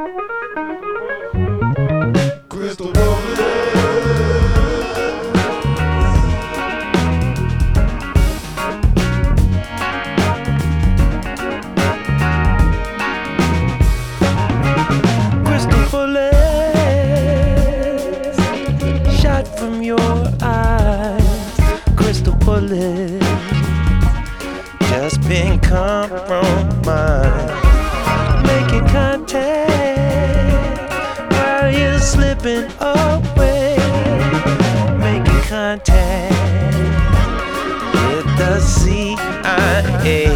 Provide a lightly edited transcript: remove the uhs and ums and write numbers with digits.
Crystal Bullet. Crystal bullets shot from your eyes. Crystal bullets just been compromised. Making contact while you're slipping away. Making contact with the CIA.